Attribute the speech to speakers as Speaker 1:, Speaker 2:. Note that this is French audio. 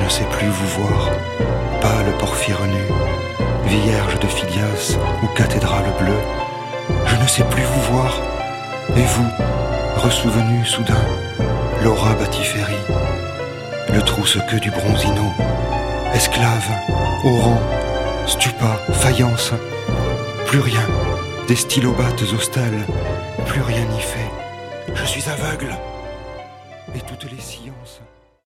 Speaker 1: ne sais plus vous voir, pâle porphyre nu, vierge de Phidias ou cathédrale bleue. Je ne sais plus vous voir, et vous, ressouvenu soudain, Laura Battiferi, le trousse-queue du Bronzino, esclave, Oran, stupa, faïence, plus rien, des stylobates au stèles, plus rien n'y fait. Je suis aveugle, et toutes les sciences...